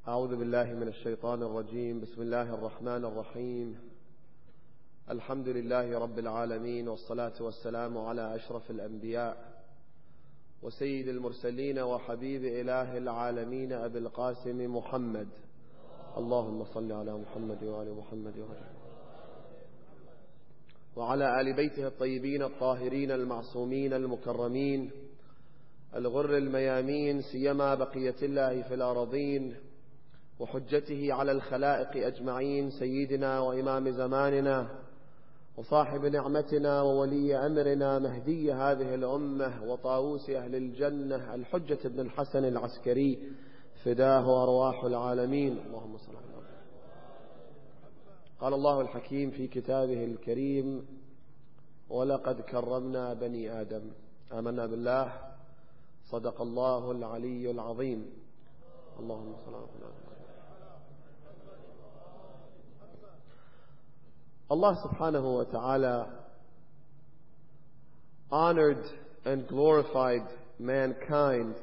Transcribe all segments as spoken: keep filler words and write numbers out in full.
أعوذ بالله من الشيطان الرجيم. بسم الله الرحمن الرحيم. الحمد لله رب العالمين، والصلاة والسلام على أشرف الأنبياء وسيد المرسلين وحبيب إله العالمين أبي القاسم محمد. اللهم صل على محمد وآل محمد وعلى آل بيته الطيبين الطاهرين المعصومين المكرمين الغر الميامين، سيما بقية الله في الأرضين وحجته على الخلائق أجمعين، سيدنا وإمام زماننا وصاحب نعمتنا وولي أمرنا مهدي هذه الأمة وطاووس أهل الجنة الحجة بن الحسن العسكري، فداه أرواح العالمين. اللهم صل على محمد. قال الله الحكيم في كتابه الكريم: ولقد كرمنا بني آدم. آمنا بالله، صدق الله العلي العظيم. اللهم صل على محمد. Allah subhanahu wa ta'ala honored and glorified mankind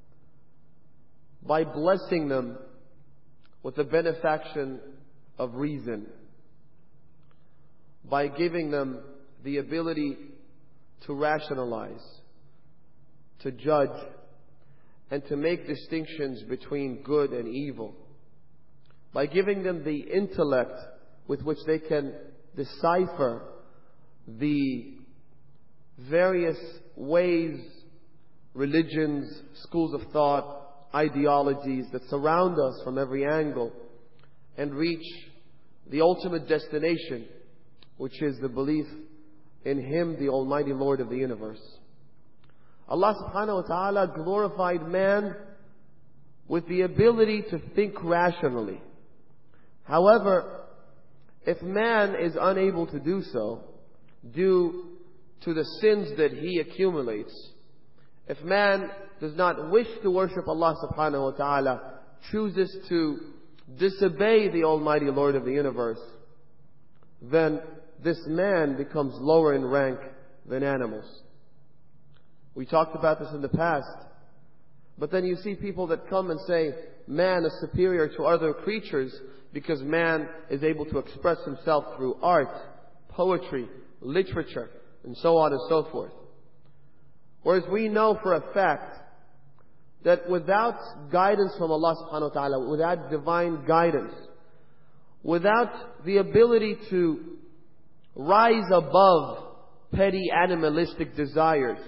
by blessing them with the benefaction of reason, by giving them the ability to rationalize, to judge, and to make distinctions between good and evil, by giving them the intellect with which they can decipher the various ways, religions, schools of thought, ideologies that surround us from every angle, and reach the ultimate destination, which is the belief in Him, the Almighty Lord of the universe. Allah subhanahu wa ta'ala glorified man with the ability to think rationally. However, if man is unable to do so due to the sins that he accumulates, if man does not wish to worship Allah subhanahu wa ta'ala, chooses to disobey the Almighty Lord of the universe, then this man becomes lower in rank than animals. We talked about this in the past. But then you see people that come and say man is superior to other creatures because man is able to express himself through art, poetry, literature, and so on and so forth. Whereas we know for a fact that without guidance from Allah subhanahu wa ta'ala, without divine guidance, without the ability to rise above petty animalistic desires,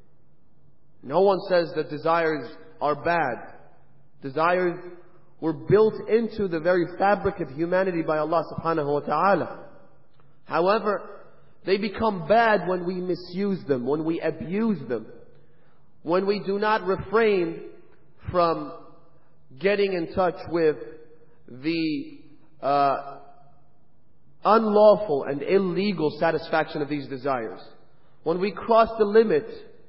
no one says that desires are bad. Desires were built into the very fabric of humanity by Allah subhanahu wa ta'ala. However, they become bad when we misuse them, when we abuse them, when we do not refrain from getting in touch with the uh, unlawful and illegal satisfaction of these desires. When we cross the limit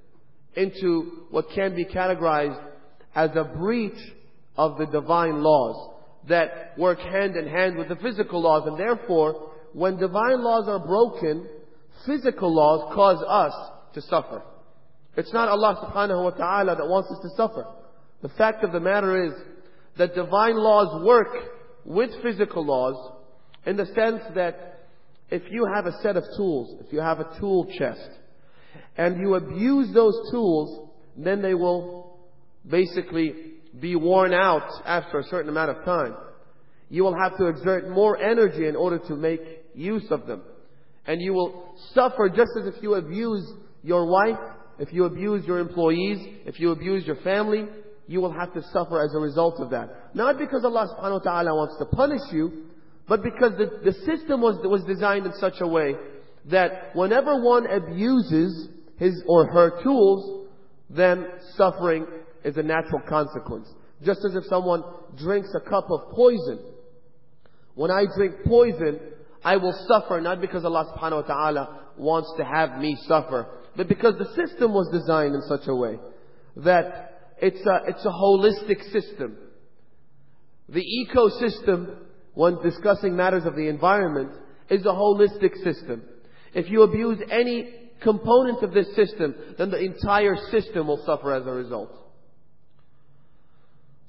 into what can be categorized as a breach of the divine laws that work hand in hand with the physical laws. And therefore, when divine laws are broken, physical laws cause us to suffer. It's not Allah subhanahu wa ta'ala that wants us to suffer. The fact of the matter is that divine laws work with physical laws in the sense that if you have a set of tools, if you have a tool chest, and you abuse those tools, then they will basically be worn out after a certain amount of time. You will have to exert more energy in order to make use of them. And you will suffer just as if you abuse your wife, if you abuse your employees, if you abuse your family, you will have to suffer as a result of that. Not because Allah subhanahu wa ta'ala wants to punish you, but because the, the system was, was designed in such a way that whenever one abuses his or her tools, then suffering is a natural consequence. Just as if someone drinks a cup of poison. When I drink poison, I will suffer not because Allah subhanahu wa ta'ala wants to have me suffer, but because the system was designed in such a way that it's a, it's a holistic system. The ecosystem, when discussing matters of the environment, is a holistic system. If you abuse any component of this system, then the entire system will suffer as a result.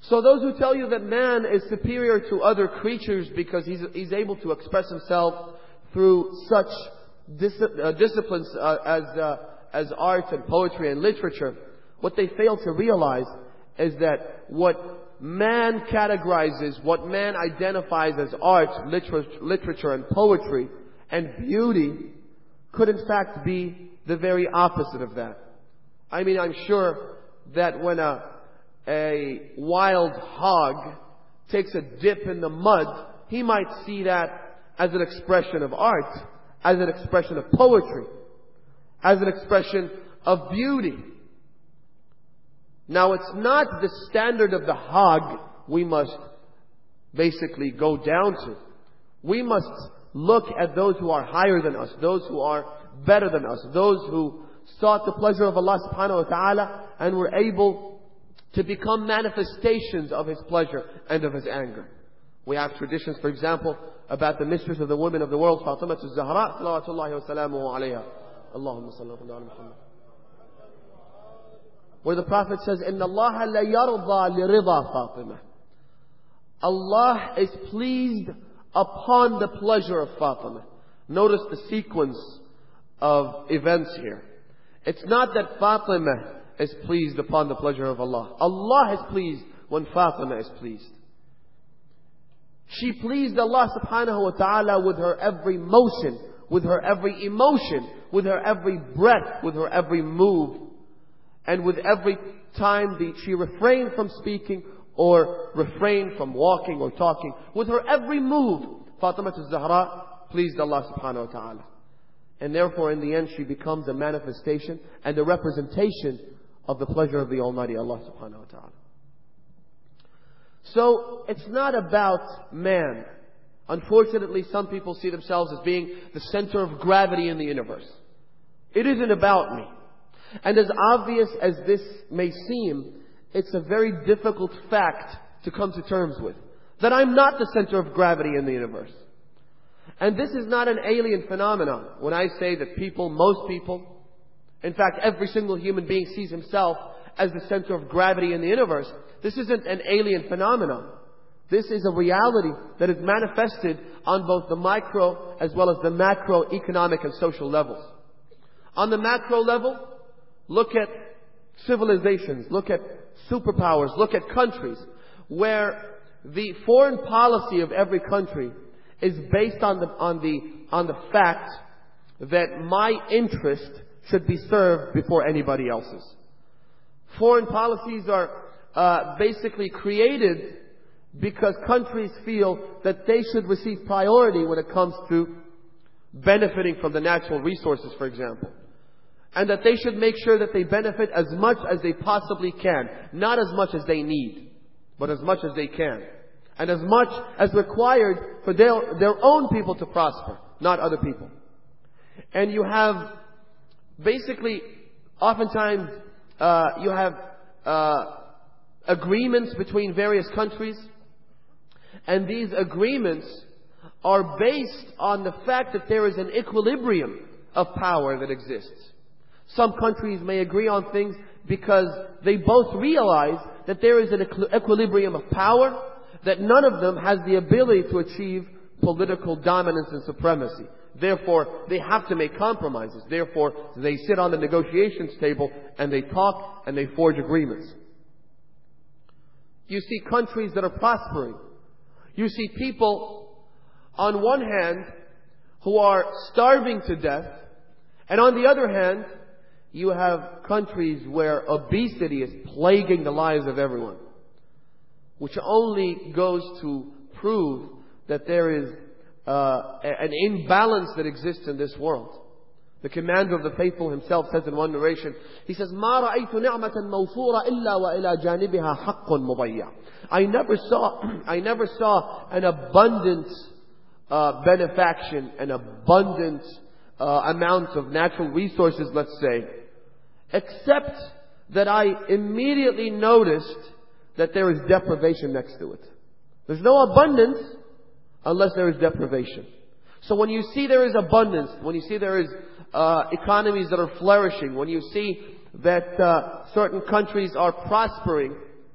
So those who tell you that man is superior to other creatures because he's, he's able to express himself through such dis, uh, disciplines uh, as, uh, as art and poetry and literature, what they fail to realize is that what man categorizes, what man identifies as art, literature, literature and poetry and beauty could in fact be the very opposite of that. I mean, I'm sure that when a, a wild hog takes a dip in the mud, he might see that as an expression of art, as an expression of poetry, as an expression of beauty. Now, it's not the standard of the hog we must basically go down to. We must look at those who are higher than us, those who are better than us, those who sought the pleasure of Allah subhanahu wa ta'ala and were able to become manifestations of His pleasure and of His anger. We have traditions, for example, about the mistress of the women of the world, Fatima al-Zahra, salawatullahi wa salamuhu alayha. Allahumma salli ala Muhammad. Where the Prophet says, Inna Allah la yarda li rida Fatima. Allah is pleased upon the pleasure of Fatima. Notice the sequence of events here. It's not that Fatima is pleased upon the pleasure of Allah. Allah is pleased when Fatima is pleased. She pleased Allah subhanahu wa ta'ala with her every motion, with her every emotion, with her every breath, with her every move, and with every time that she refrained from speaking or refrained from walking or talking. With her every move, Fatima al-Zahra pleased Allah subhanahu wa ta'ala. And therefore, in the end, she becomes a manifestation and a representation of the pleasure of the Almighty Allah subhanahu wa ta'ala. So, it's not about man. Unfortunately, some people see themselves as being the center of gravity in the universe. It isn't about me. And as obvious as this may seem, it's a very difficult fact to come to terms with. That I'm not the center of gravity in the universe. And this is not an alien phenomenon. When I say that people, most people, in fact every single human being sees himself as the center of gravity in the universe, this isn't an alien phenomenon. This is a reality that is manifested on both the micro as well as the macroeconomic and social levels. On the macro level, look at civilizations, look at superpowers, look at countries where the foreign policy of every country is based on the, on the, on the fact that my interest should be served before anybody else's. Foreign policies are uh, basically created because countries feel that they should receive priority when it comes to benefiting from the natural resources, for example. And that they should make sure that they benefit as much as they possibly can. Not as much as they need, but as much as they can. And as much as required for their, their own people to prosper, not other people. And you have basically, oftentimes, uh, you have uh, agreements between various countries. And these agreements are based on the fact that there is an equilibrium of power that exists. Some countries may agree on things because they both realize that there is an equilibrium of power, that none of them has the ability to achieve political dominance and supremacy. Therefore, they have to make compromises. Therefore, they sit on the negotiations table and they talk and they forge agreements. You see countries that are prospering. You see people, on one hand, who are starving to death, and on the other hand, you have countries where obesity is plaguing the lives of everyone, which only goes to prove that there is uh, an imbalance that exists in this world. The commander of the faithful himself says in one narration, he says, "مَا رَأَيْتُ نِعْمَةً مَوْفُورًا إِلَّا وَإِلَى جَانِبِهَا حَقٌّ مُضَيَّعٌ." I never saw, I never saw an abundant uh, benefaction, an abundant uh, amount of natural resources, let's say, except that I immediately noticed that there is deprivation next to it. There's no abundance unless there is deprivation. So when you see there is abundance, when you see there is uh, economies that are flourishing, when you see that uh, certain countries are prospering,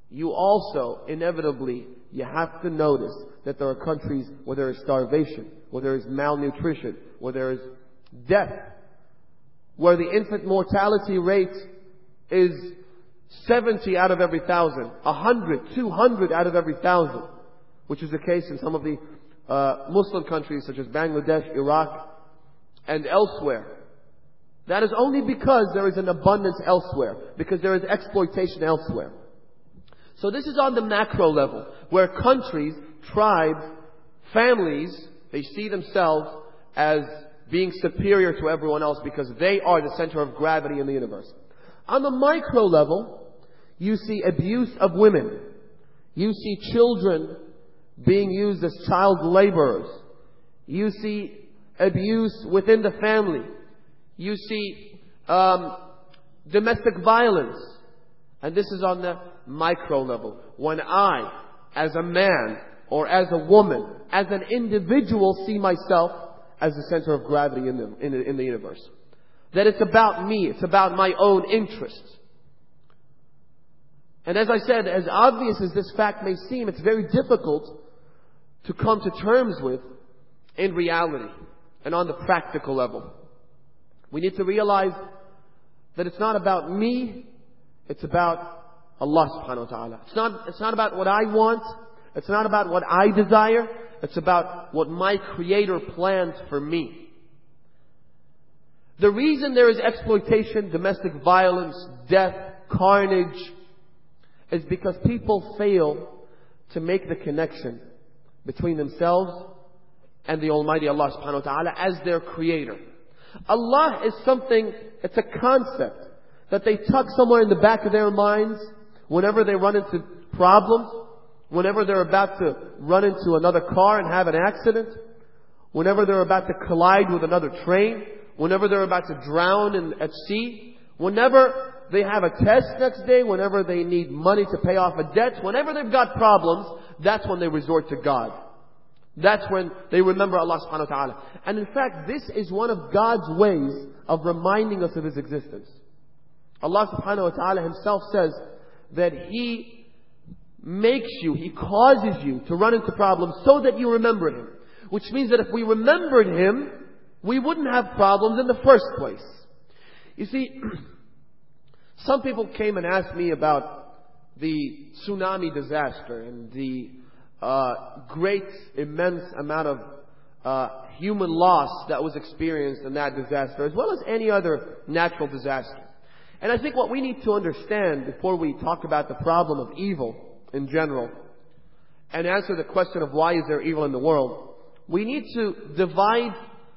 you also, inevitably, you have to notice that there are countries where there is starvation, where there is malnutrition, where there is death, where the infant mortality rate is seventy out of every thousand, one hundred, two hundred out of every thousand, which is the case in some of the uh, Muslim countries such as Bangladesh, Iraq, and elsewhere. That is only because there is an abundance elsewhere, because there is exploitation elsewhere. So this is on the macro level, where countries, tribes, families, they see themselves as being superior to everyone else because they are the center of gravity in the universe. On the micro level, you see abuse of women. You see children being used as child laborers. You see abuse within the family. You see um, domestic violence. And this is on the micro level. When I, as a man or as a woman, as an individual, see myself as the center of gravity in the, in the, in the universe. That it's about me, it's about my own interests. And as I said, as obvious as this fact may seem, it's very difficult to come to terms with in reality and on the practical level. We need to realize that it's not about me, it's about Allah subhanahu wa ta'ala. It's not, it's not about what I want, it's not about what I desire, it's about what my Creator plans for me. The reason there is exploitation, domestic violence, death, carnage, is because people fail to make the connection between themselves and the Almighty Allah subhanahu wa ta'ala as their Creator. Allah is something, it's a concept that they tuck somewhere in the back of their minds whenever they run into problems, whenever they're about to run into another car and have an accident, whenever they're about to collide with another train, whenever they're about to drown in, at sea, whenever they have a test next day, whenever they need money to pay off a debt, whenever they've got problems, that's when they resort to God. That's when they remember Allah subhanahu wa ta'ala. And in fact, this is one of God's ways of reminding us of His existence. Allah subhanahu wa ta'ala Himself says that He makes you, He causes you to run into problems so that you remember Him. Which means that if we remembered Him, we wouldn't have problems in the first place. You see, some people came and asked me about the tsunami disaster and the uh, great, immense amount of uh, human loss that was experienced in that disaster, as well as any other natural disaster. And I think what we need to understand before we talk about the problem of evil in general, and answer the question of why is there evil in the world, we need to divide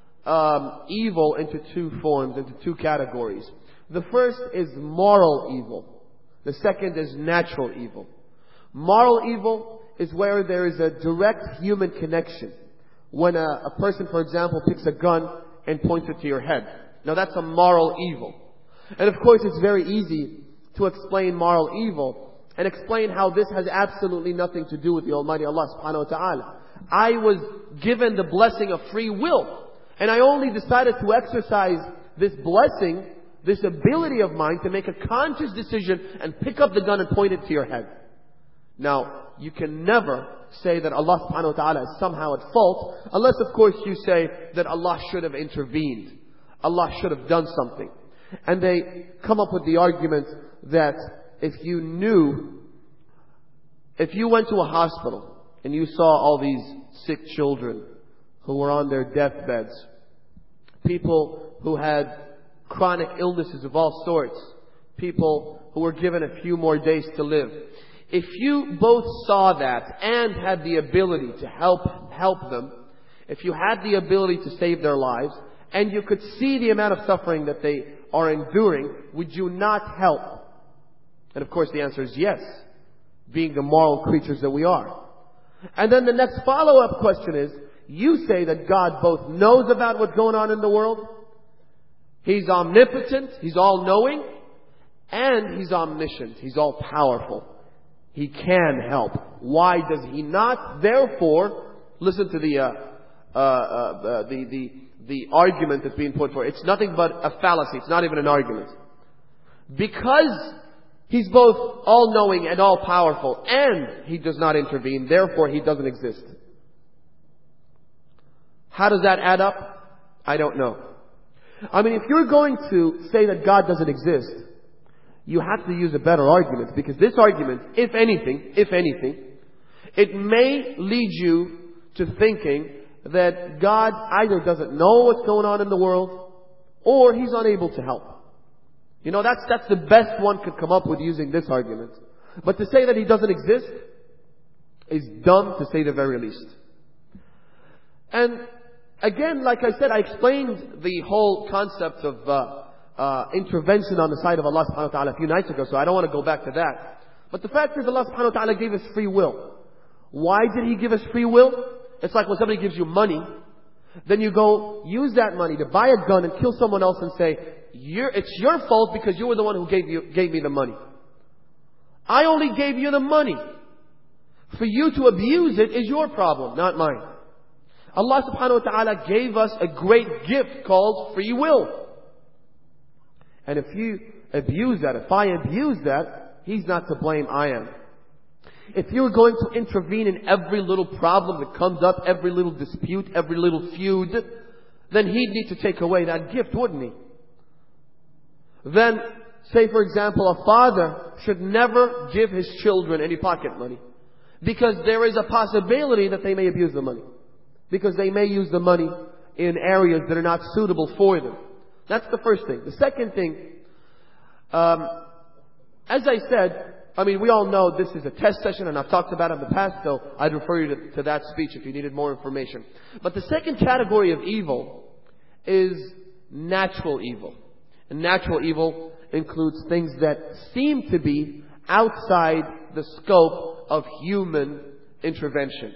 um, evil into two forms, into two categories. The first is moral evil. The second is natural evil. Moral evil is where there is a direct human connection. When a, a person, for example, picks a gun and points it to your head. Now that's a moral evil. And of course it's very easy to explain moral evil and explain how this has absolutely nothing to do with the Almighty Allah subhanahu wa ta'ala. I was given the blessing of free will, and I only decided to exercise this blessing, this ability of mine to make a conscious decision and pick up the gun and point it to your head. Now, you can never say that Allah subhanahu wa ta'ala is somehow at fault, unless of course you say that Allah should have intervened. Allah should have done something. And they come up with the argument that if you knew, if you went to a hospital and you saw all these sick children who were on their deathbeds, people who had chronic illnesses of all sorts, people who were given a few more days to live, if you both saw that and had the ability to help help them, if you had the ability to save their lives, and you could see the amount of suffering that they are enduring, would you not help? And of course the answer is yes, being the moral creatures that we are. And then the next follow-up question is, you say that God both knows about what's going on in the world, He's omnipotent, He's all-knowing, and He's omniscient, He's all-powerful. He can help. Why does He not? Therefore, listen to the uh, uh, uh, the the the argument that's being put forward. It's nothing but a fallacy. It's not even an argument. Because He's both all-knowing and all-powerful, and He does not intervene, therefore He doesn't exist. How does that add up? I don't know. I mean, if you're going to say that God doesn't exist, you have to use a better argument, because this argument, if anything, if anything, it may lead you to thinking that God either doesn't know what's going on in the world, or He's unable to help. You know, that's, that's the best one could come up with using this argument. But to say that He doesn't exist is dumb, to say the very least. And again, like I said, I explained the whole concept of uh, uh, intervention on the side of Allah subhanahu wa ta'ala a few nights ago, so I don't want to go back to that. But the fact is, Allah subhanahu wa ta'ala gave us free will. Why did He give us free will? It's like when somebody gives you money, then you go use that money to buy a gun and kill someone else and say, You're, it's your fault because you were the one who gave, you, gave me the money. I only gave you the money. For you to abuse it is your problem, not mine. Allah subhanahu wa ta'ala gave us a great gift called free will. And if you abuse that, if I abuse that, He's not to blame, I am. If you're going to intervene in every little problem that comes up, every little dispute, every little feud, then He'd need to take away that gift, wouldn't He? Then, say for example, a father should never give his children any pocket money, because there is a possibility that they may abuse the money, because they may use the money in areas that are not suitable for them. That's the first thing. The second thing, um, as I said, I mean, we all know this is a test session, and I've talked about it in the past, so I'd refer you to, to that speech if you needed more information. But the second category of evil is natural evil. And natural evil includes things that seem to be outside the scope of human intervention.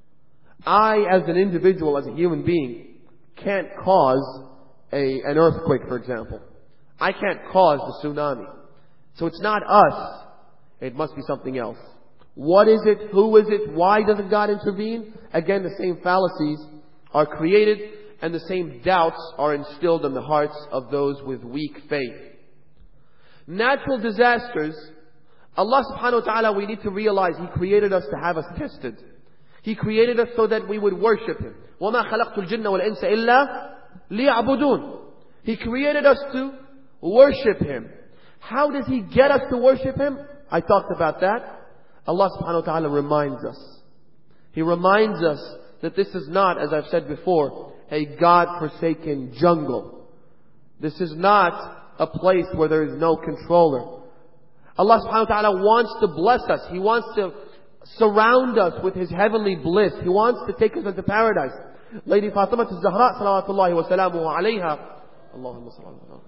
I, as an individual, as a human being, can't cause a, an earthquake, for example. I can't cause the tsunami. So it's not us. It must be something else. What is it? Who is it? Why doesn't God intervene? Again, the same fallacies are created, and the same doubts are instilled in the hearts of those with weak faith. Natural disasters, Allah subhanahu wa ta'ala, we need to realize He created us to have us tested. He created us so that we would worship Him. وَمَا خَلَقْتُ الْجِنَّ وَالْإِنسَ إِلَّا لِيَعْبُدُونَ. He created us to worship Him. How does He get us to worship Him? I talked about that. Allah subhanahu wa ta'ala reminds us. He reminds us that this is not, as I've said before, a God-forsaken jungle. This is not a place where there is no controller. Allah subhanahu wa ta'ala wants to bless us. He wants to surround us with His heavenly bliss. He wants to take us into paradise. Lady Fatima al-Zahra, salawatullahi wa salamuhu alayha, Allahumma sallallahu.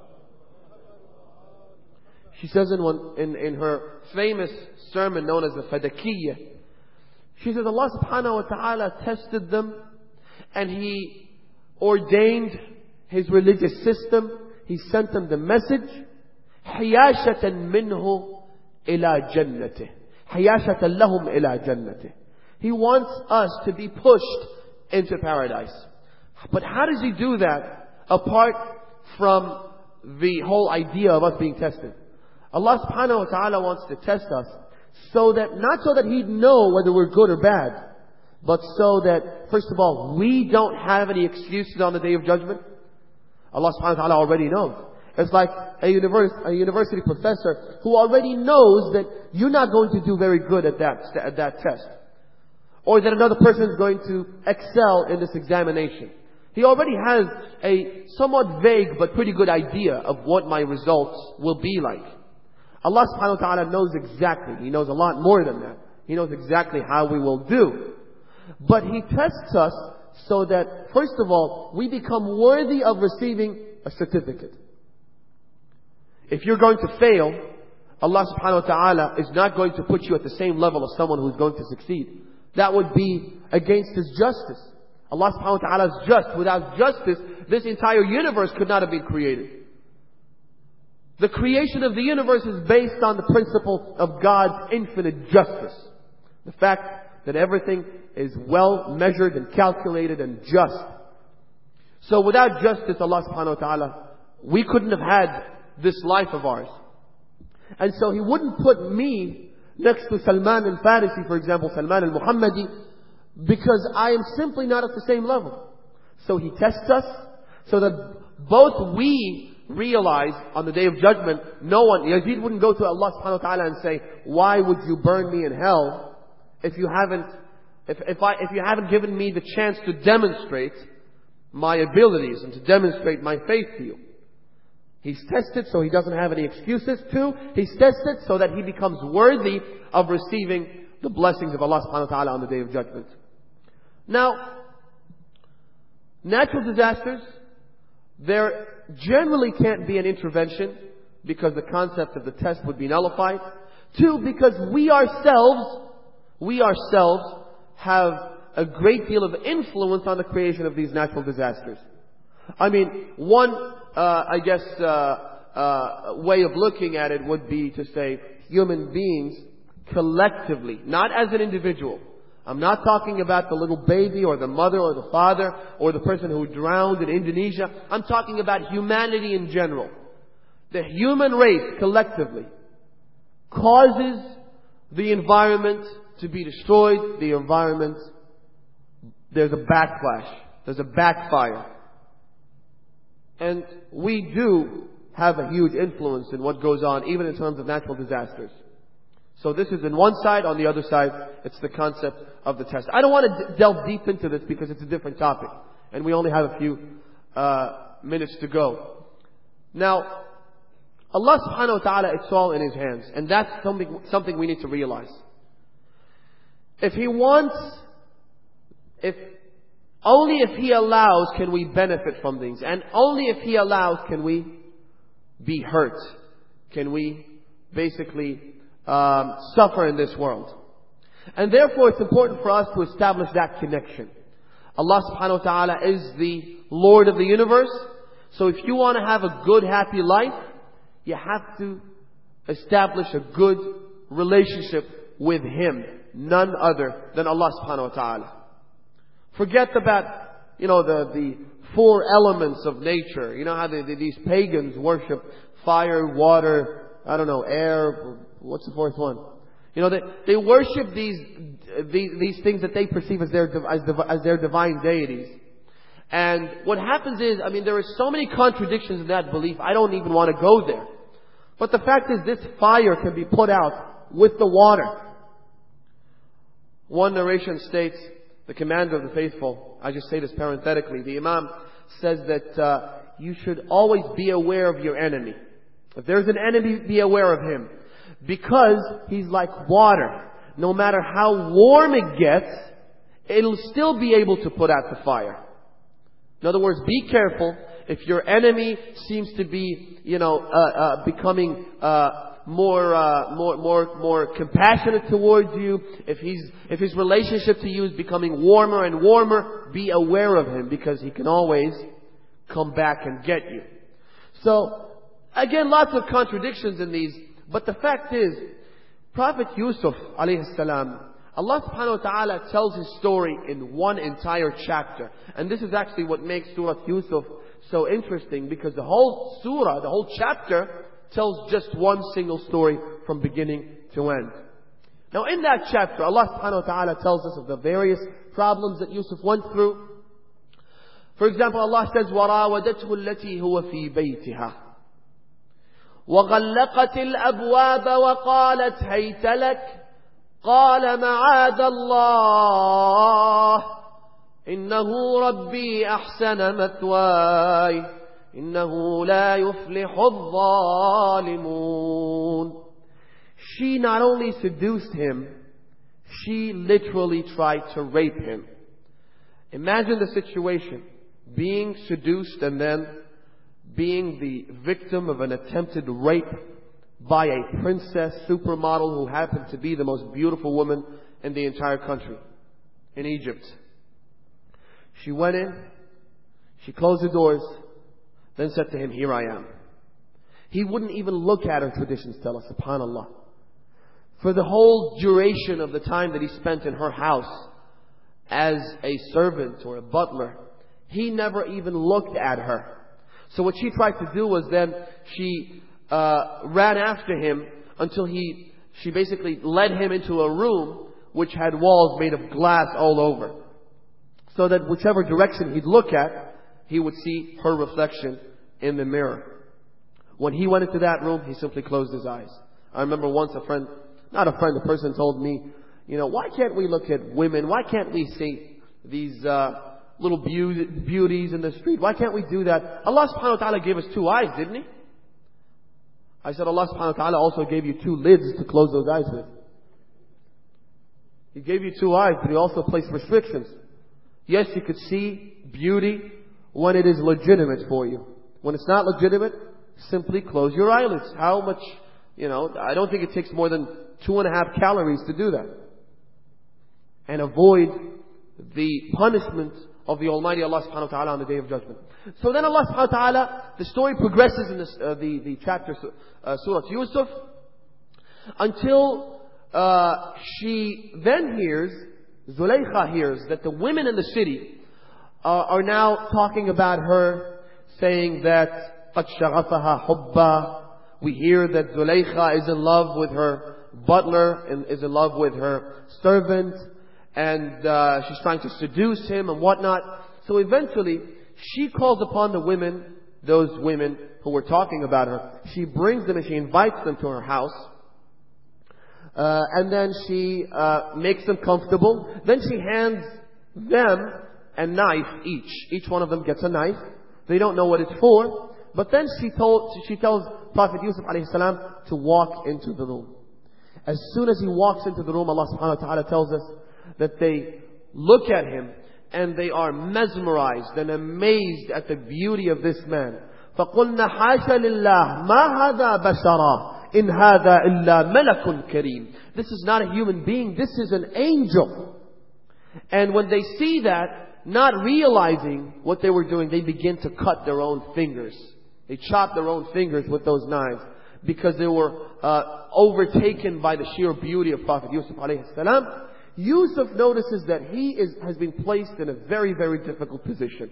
She says in, one, in, in her famous sermon known as the Fadakiyya, she says Allah subhanahu wa ta'ala tested them, and He ordained His religious system. He sent them the message, حِيَاشَةً مِّنْهُ إِلَى جَنَّتِهِ حِيَاشَةً لَهُمْ إِلَى جَنَّتِهِ. He wants us to be pushed into paradise. But how does He do that apart from the whole idea of us being tested? Allah subhanahu wa ta'ala wants to test us so that, not so that He'd know whether we're good or bad, but so that, first of all, we don't have any excuses on the Day of Judgment. Allah subhanahu wa ta'ala already knows. It's like a, univers- a university professor who already knows that you're not going to do very good at that, at that test. Or that another person is going to excel in this examination. He already has a somewhat vague but pretty good idea of what my results will be like. Allah subhanahu wa ta'ala knows exactly. He knows a lot more than that. He knows exactly how we will do. But He tests us so that, first of all, we become worthy of receiving a certificate. If you're going to fail, Allah subhanahu wa ta'ala is not going to put you at the same level as someone who's going to succeed. That would be against His justice. Allah subhanahu wa ta'ala is just. Without justice, this entire universe could not have been created. The creation of the universe is based on the principle of God's infinite justice. The fact that everything is well measured and calculated and just. So without justice, Allah subhanahu wa ta'ala, we couldn't have had this life of ours. And so he wouldn't put me next to Salman al-Farisi, for example, Salman al-Muhammadi, because I am simply not at the same level. So he tests us so that both we realize on the Day of Judgment, no one, Yazid wouldn't go to Allah subhanahu wa ta'ala and say, why would you burn me in hell if you haven't, if, if I, if you haven't given me the chance to demonstrate my abilities and to demonstrate my faith to you. He's tested so he doesn't have any excuses. Two, he's tested so that he becomes worthy of receiving the blessings of Allah subhanahu wa ta'ala on the Day of Judgment. Now, natural disasters, there generally can't be an intervention because the concept of the test would be nullified. Two, because we ourselves, we ourselves have a great deal of influence on the creation of these natural disasters. I mean, one, uh, I guess, uh, uh, way of looking at it would be to say human beings collectively, not as an individual. I'm not talking about the little baby or the mother or the father or the person who drowned in Indonesia. I'm talking about humanity in general. The human race collectively causes the environment to be destroyed. The environment, there's a backlash. There's a backfire. And we do have a huge influence in what goes on, even in terms of natural disasters. So this is in one side. On the other side, it's the concept of the test. I don't want to d- delve deep into this because it's a different topic. And we only have a few uh, minutes to go. Now, Allah subhanahu wa ta'ala, it's all in His hands. And that's something, something we need to realize. If He wants, if only if He allows can we benefit from things. And only if He allows can we be hurt. Can we basically um, suffer in this world. And therefore it's important for us to establish that connection. Allah subhanahu wa ta'ala is the Lord of the universe. So if you want to have a good, happy life, you have to establish a good relationship with Him. None other than Allah subhanahu wa ta'ala. Forget about, you know, the, the four elements of nature. You know how they, they, these pagans worship fire, water, I don't know, air, what's the fourth one? You know, they, they worship these, these, these things that they perceive as their, as, as their divine deities. And what happens is, I mean, there are so many contradictions in that belief, I don't even want to go there. But the fact is, this fire can be put out with the water. One narration states, the commander of the faithful, I just say this parenthetically, the Imam says that uh, you should always be aware of your enemy. If there's an enemy, be aware of him. Because he's like water. No matter how warm it gets, it'll still be able to put out the fire. In other words, be careful. If your enemy seems to be, you know, uh, uh, becoming uh, more, uh, more, more, more compassionate towards you, if he's, if his relationship to you is becoming warmer and warmer, be aware of him because he can always come back and get you. So, again, lots of contradictions in these. But the fact is, Prophet Yusuf alayhi salam, Allah subhanahu wa ta'ala tells his story in one entire chapter. And this is actually what makes Surah Yusuf so interesting, because the whole surah, the whole chapter, tells just one single story from beginning to end. Now in that chapter, Allah subhanahu wa ta'ala tells us of the various problems that Yusuf went through. For example, Allah says, وَرَاوَدَتْهُ الَّتِي هُوَ فِي بَيْتِهَا وَغَلَّقَتِ الْأَبْوَابَ وَقَالَتْ هَيْتَ لَكَ قَالَ مَعَاذَ اللَّهِ إِنَّهُ رَبِّي أَحْسَنَ مَثْوَايَ إِنَّهُ لَا يُفْلِحُ الظَّالِمُونَ. She not only seduced him, she literally tried to rape him. Imagine the situation. Being seduced and then being the victim of an attempted rape by a princess supermodel who happened to be the most beautiful woman in the entire country, in Egypt. She went in, she closed the doors, then said to him, "Here I am." He wouldn't even look at her, traditions tell us, subhanAllah. For the whole duration of the time that he spent in her house as a servant or a butler, he never even looked at her. So what she tried to do was then she uh, ran after him until he, she basically led him into a room which had walls made of glass all over. So that whichever direction he'd look at, he would see her reflection in the mirror. When he went into that room, he simply closed his eyes. I remember once a friend, not a friend, a person told me, you know, why can't we look at women? Why can't we see these uh, little beauty, beauties in the street? Why can't we do that? Allah subhanahu wa ta'ala gave us two eyes, didn't He? I said Allah subhanahu wa ta'ala also gave you two lids to close those eyes with. He gave you two eyes, but He also placed restrictions. Yes, you could see beauty when it is legitimate for you. When it's not legitimate, simply close your eyelids. How much, you know, I don't think it takes more than two and a half calories to do that. And avoid the punishment of the Almighty Allah subhanahu wa ta'ala on the Day of Judgment. So then Allah subhanahu wa ta'ala, the story progresses in this, uh, the, the chapter, uh, Surah Yusuf, until uh, she then hears, Zulaykha hears, that the women in the city uh, are now talking about her, saying that قَدْ شَغَفَهَا حُبًّا. We hear that Zulaykha is in love with her butler and is in love with her servant, and uh, she's trying to seduce him and whatnot. So eventually, she calls upon the women, those women who were talking about her. She brings them and she invites them to her house. Uh, and then she uh, makes them comfortable. Then she hands them a knife each. Each one of them gets a knife. They don't know what it's for. But then she told, she tells Prophet Yusuf alayhi salam to walk into the room. As soon as he walks into the room, Allah subhanahu wa ta'ala tells us that they look at him and they are mesmerized and amazed at the beauty of this man. فَقُلْنَا حَاشَ لِلَّهِ مَا هَذَا بَشَرًا إِنْ هَذَا إِلَّا مَلَكٌ كَرِيمٌ. This is not a human being, this is an angel. And when they see that, not realizing what they were doing, they begin to cut their own fingers. They chop their own fingers with those knives because they were uh, overtaken by the sheer beauty of Prophet Yusuf alayhi salam. Yusuf notices that he is, has been placed in a very, very difficult position.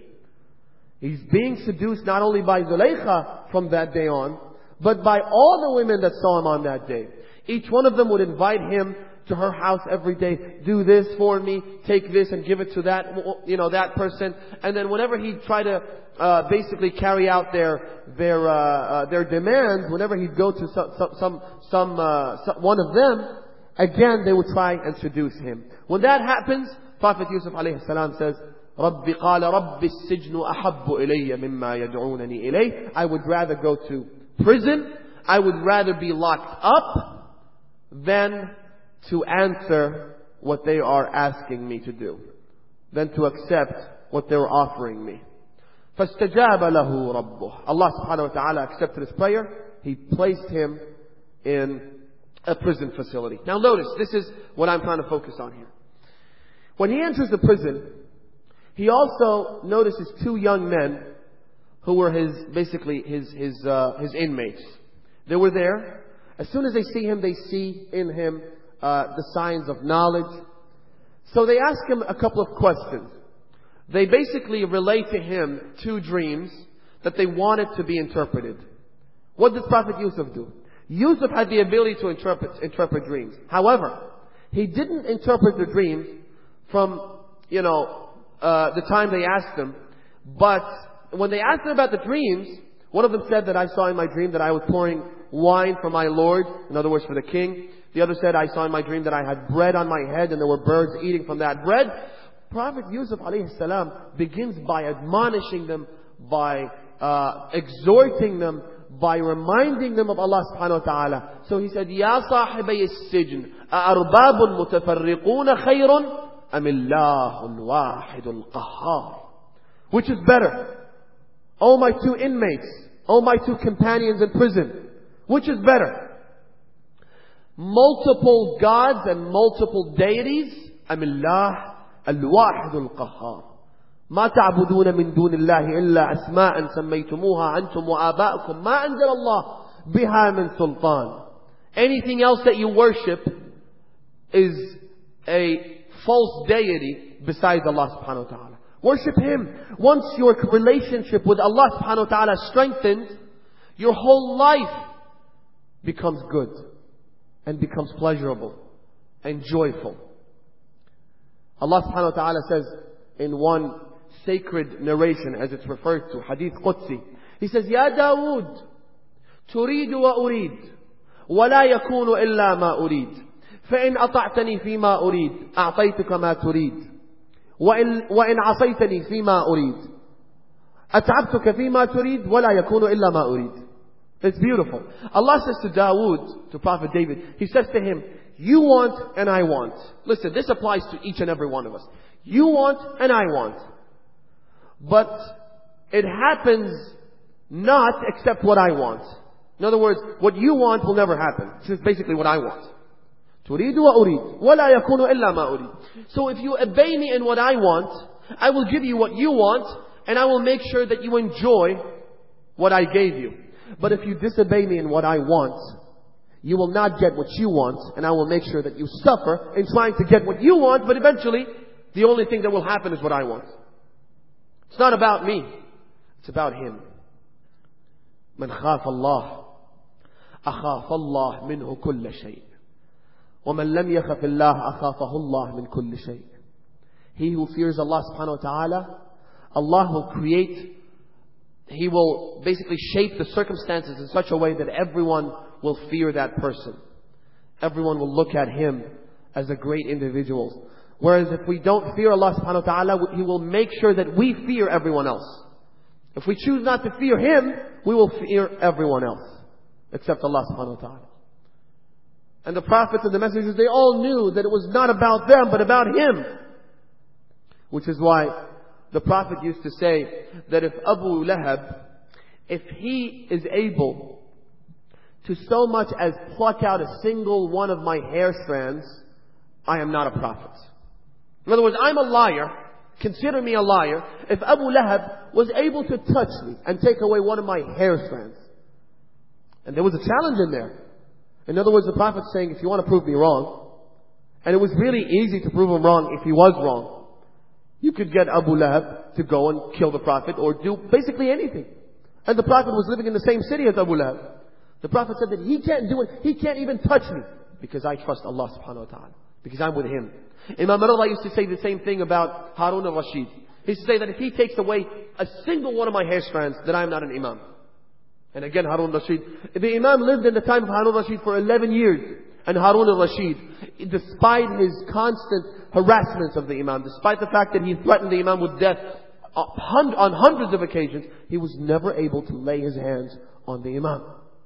He's being seduced not only by Zulaykha from that day on, but by all the women that saw him on that day. Each one of them would invite him to her house every day. Do this for me, take this and give it to that, you know, that person. And then whenever he'd try to uh, basically carry out their their uh, uh, their demands, whenever he'd go to some some some, uh, some one of them, again they would try and seduce him. When that happens, Prophet Yusuf alayhi salam says, رَبِّ قَالَ رَبِّ السِّجْنُ أَحَبُّ إِلَيَّ مِمَّا يَدْعُونَنِي إِلَيْهِ. I would rather go to prison, I would rather be locked up than to answer what they are asking me to do, than to accept what they were offering me. فَاسْتَجَابَ لَهُ رَبُّهُ. Allah subhanahu wa ta'ala accepted his prayer. He placed him in a prison facility. Now notice, this is what I'm trying to focus on here. When he enters the prison, he also notices two young men who were his, basically his, his, uh, his inmates. They were there. As soon as they see him, they see in him uh, the signs of knowledge. So they ask him a couple of questions. They basically relate to him two dreams that they wanted to be interpreted. What did Prophet Yusuf do? Yusuf had the ability to interpret, interpret dreams. However, he didn't interpret the dreams from, you know, uh, the time they asked him. But when they asked him about the dreams, one of them said that I saw in my dream that I was pouring wine for my Lord, in other words for the king. The other said I saw in my dream that I had bread on my head and there were birds eating from that bread. Prophet Yusuf alayhi salam begins by admonishing them, by uh, exhorting them, by reminding them of Allah subhanahu wa ta'ala. So he said, Ya sahibay as-sijn, a'arbabun mutafarriquna khayrun am illahun wahidun qahhar. Which is better? O my two inmates, O my two companions in prison, which is better? Multiple gods and multiple deities? Am illah الواحد القهار ما تعبدون من دون الله إلا أسماء سميتموها أنتم وآباؤكم ما أنزل الله بها من سلطان. Anything else that you worship is a false deity besides Allah subhanahu wa ta'ala. Worship Him. Once your relationship with Allah subhanahu wa ta'ala strengthens, your whole life becomes good. and becomes pleasurable and joyful. Allah subhanahu wa ta'ala says in one sacred narration, as it's referred to, Hadith Qudsi, He says, Ya Dawood, تريد وأريد ولا يكون إلا ما أريد فإن أطعتني فيما أريد أعطيتك ما تريد وإن, وإن عصيتني فيما أريد أتعبتك فيما تريد ولا يكون إلا ما أريد. It's beautiful. Allah says to Dawood, to Prophet David, He says to him, you want and I want. Listen, this applies to each and every one of us. You want and I want. But it happens not except what I want. In other words, what you want will never happen. This is basically what I want. تريد وأريد ولا يكون إلا ما أريد. So if you obey me in what I want, I will give you what you want, and I will make sure that you enjoy what I gave you. But if you disobey me in what I want, you will not get what you want, and I will make sure that you suffer in trying to get what you want, but eventually, the only thing that will happen is what I want. It's not about me. It's about Him. من خاف الله أخاف الله منه كل شيء ومن لم يخف الله أخافه الله من كل شيء. He who fears Allah subhanahu wa ta'ala, Allah will create, He will basically shape the circumstances in such a way that everyone will fear that person. Everyone will look at him as a great individual. Whereas if we don't fear Allah subhanahu wa ta'ala, He will make sure that we fear everyone else. If we choose not to fear Him, we will fear everyone else, except Allah subhanahu wa ta'ala. And the prophets and the messengers, they all knew that it was not about them, but about Him. Which is why the Prophet used to say that if Abu Lahab, if he is able to so much as pluck out a single one of my hair strands, I am not a prophet. In other words, I'm a liar. Consider me a liar. If Abu Lahab was able to touch me and take away one of my hair strands. And there was a challenge in there. In other words, the Prophet's saying, if you want to prove me wrong, and it was really easy to prove him wrong if he was wrong, you could get Abu Lahab to go and kill the Prophet or do basically anything. And the Prophet was living in the same city as Abu Lahab. The Prophet said that he can't do it, he can't even touch me, because I trust Allah subhanahu wa ta'ala, because I'm with Him. Imam Rida used to say the same thing about Harun al-Rashid. He used to say that if he takes away a single one of my hair strands, then I am not an Imam. And again, Harun al-Rashid. The Imam lived in the time of Harun al-Rashid for eleven years. And Harun al-Rashid, despite his constant harassments of the Imam, despite the fact that he threatened the Imam with death on hundreds of occasions, he was never able to lay his hands on the Imam.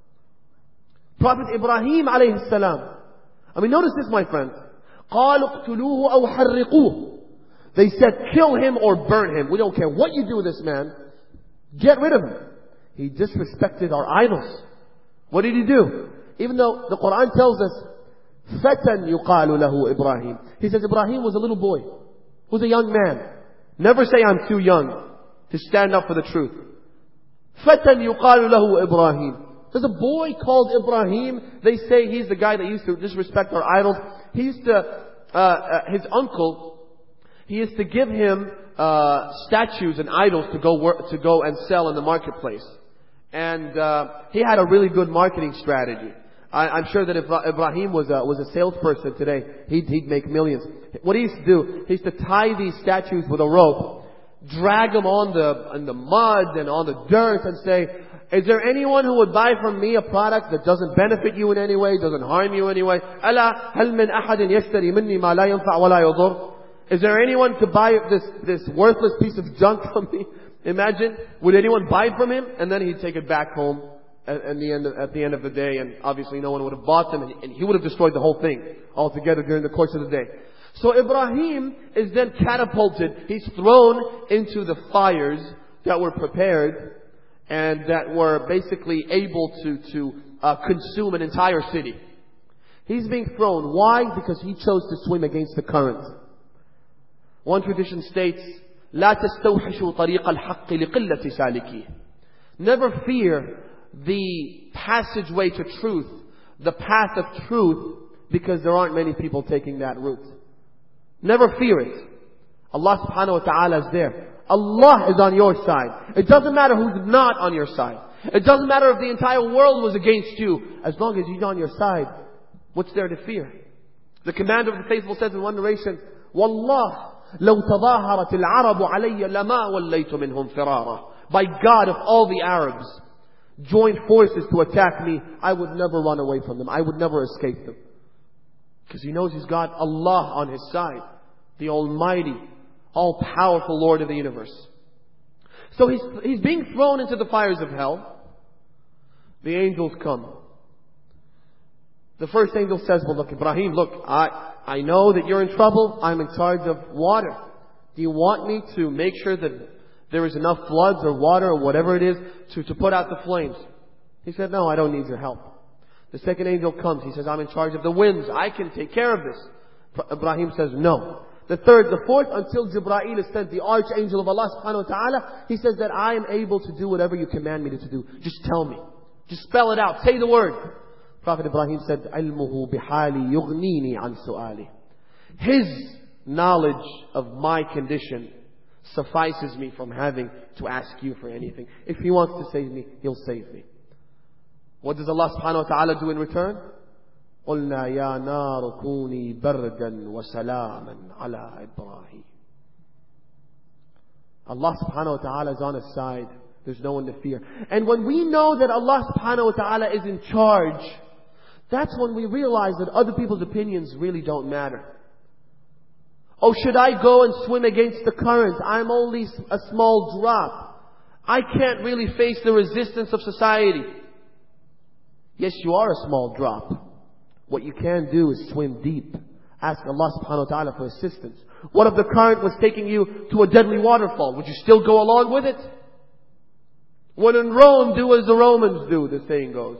Prophet Ibrahim alayhi salam. I mean, notice this, my friends. قَالُوا اقْتُلُوهُ أَوْ حَرِّقُوهُ. They said, kill him or burn him. We don't care what you do with this man. Get rid of him. He disrespected our idols. What did he do? Even though the Quran tells us, فَتًا يُقَالُ لَهُ إِبْرَاهِيم. He says Ibrahim was a little boy. Was a young man. Never say I'm too young to stand up for the truth. فَتًا يُقَالُ لَهُ إِبْرَاهِيم. There's a boy called Ibrahim. They say he's the guy that used to disrespect our idols. He used to, uh, uh, his uncle, he used to give him uh, statues and idols to go work, to go and sell in the marketplace. And uh, he had a really good marketing strategy. I, I'm sure that if Ibrahim was a, was a salesperson today, he'd, he'd make millions. What he used to do, he used to tie these statues with a rope, drag them on the, on the mud and on the dirt and say, is there anyone who would buy from me a product that doesn't benefit you in any way, doesn't harm you in any way? أَلَا هَلْ مِنْ أَحَدٍ يَشْتَرِي مِنِّي مَا لَا يَنْفَعْ وَلَا يَضُرُّ. Is there anyone to buy this, this worthless piece of junk from me? Imagine, would anyone buy from him? And then he'd take it back home at, at, the, end of, at the end of the day, and obviously no one would have bought them, and, and he would have destroyed the whole thing altogether during the course of the day. So Ibrahim is then catapulted. He's thrown into the fires that were prepared and that were basically able to, to uh, consume an entire city. He's being thrown. Why? Because he chose to swim against the current. One tradition states, لا تستوحشوا طريق الحق لقلة سالكيه. Never fear the passageway to truth, the path of truth, because there aren't many people taking that route. Never fear it. Allah subhanahu wa ta'ala is there. Allah is on your side. It doesn't matter who's not on your side. It doesn't matter if the entire world was against you. As long as He's on your side, What's there to fear? The commander of the faithful says in one narration, Wallah, لو تظاهرت العرب علي لما وليت منهم فرارا. By God, if all the Arabs joined forces to attack me, I would never run away from them. I would never escape them. Because he knows he's got Allah on his side. The Almighty, all-powerful Lord of the universe. So he's, he's being thrown into the fires of hell. The angels come. The first angel says, well look, Ibrahim, look, I, I know that you're in trouble. I'm in charge of water. Do you want me to make sure that there is enough floods or water or whatever it is to, to put out the flames? He said, no, I don't need your help. The second angel comes. He says, I'm in charge of the winds. I can take care of this. Ibrahim says, no. The third, the fourth, until Jibreel is sent, the archangel of Allah subhanahu wa ta'ala, he says that I am able to do whatever you command me to do. Just tell me. Just spell it out. Say the word. Prophet Ibrahim said, "Ilmuhu bihali yughnini an su'ali." His knowledge of my condition suffices me from having to ask you for anything. If He wants to save me, He'll save me. What does Allah subhanahu wa ta'ala do in return? قُلْنَا يَا نَارُ كُونِي بَرْدًا وَسَلَامًا عَلَىٰ إِبْرَاهِيمَ. Allah subhanahu wa ta'ala is on His side. There's no one to fear. And when we know that Allah subhanahu wa ta'ala is in charge, that's when we realize that other people's opinions really don't matter. Oh, should I go and swim against the current? I'm only a small drop. I can't really face the resistance of society. Yes, you are a small drop. What you can do is swim deep. Ask Allah subhanahu wa ta'ala for assistance. What if the current was taking you to a deadly waterfall? Would you still go along with it? When in Rome, do as the Romans do, the saying goes.